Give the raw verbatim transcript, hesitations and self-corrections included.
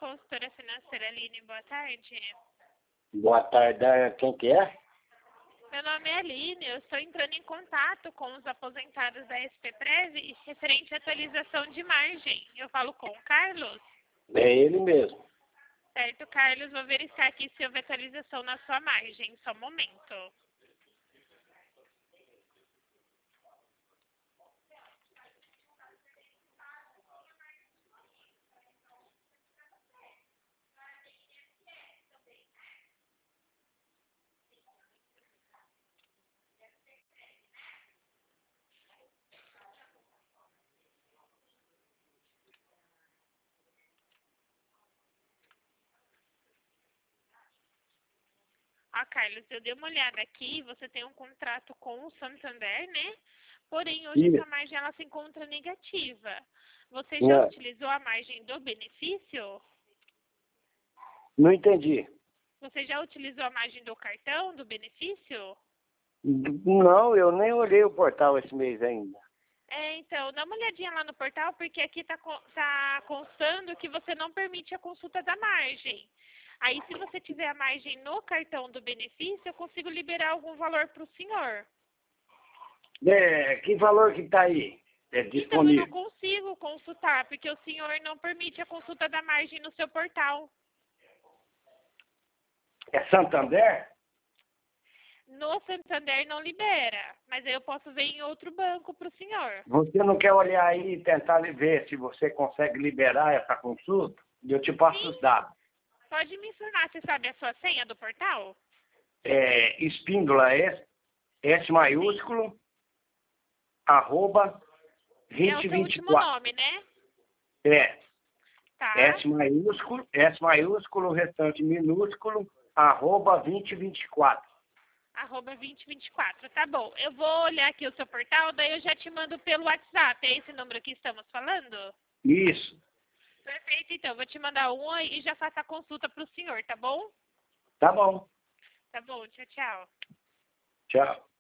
consultora financeira Aline, boa tarde. Boa tarde, é, quem que é? Meu nome é Aline, eu estou entrando em contato com os aposentados da S P Prev referente à atualização de margem. Eu falo com o Carlos? É ele mesmo. Certo, Carlos, vou verificar aqui se houve atualização na sua margem, só um momento. Ó, Carlos, eu dei uma olhada aqui, você tem um contrato com o Santander, né? Porém, hoje Sim. essa margem ela se encontra negativa. Você já Não, utilizou a margem do benefício? não entendi. Você já utilizou a margem do cartão, do benefício? Não, eu nem olhei o portal esse mês ainda. É, então, dá uma olhadinha lá no portal, porque aqui tá, con- tá constando que você não permite a consulta da margem. Aí, se você tiver a margem no cartão do benefício, eu consigo liberar algum valor para o senhor. É, que valor que tá aí? É Então, eu não disponível? consigo consultar, porque o senhor não permite a consulta da margem no seu portal. É Santander? No Santander não libera, mas aí eu posso ver em outro banco para o senhor. Você não quer olhar aí e tentar ver se você consegue liberar essa consulta? Eu te passo os Sim, dados. pode me informar, você sabe a sua senha do portal? É Espíndola S, S maiúsculo, arroba É o seu último vinte e vinte e quatro. nome, né? É, Tá. S maiúsculo, S maiúsculo, restante minúsculo, arroba vinte e vinte e quatro. Arroba vinte e vinte e quatro, tá bom. Eu vou olhar aqui o seu portal, daí eu já te mando pelo WhatsApp. É esse número que estamos falando? Isso, Perfeito, então. Vou te mandar um aí e já faço a consulta para o senhor, tá bom? tá bom. Tá bom, tchau, tchau. Tchau.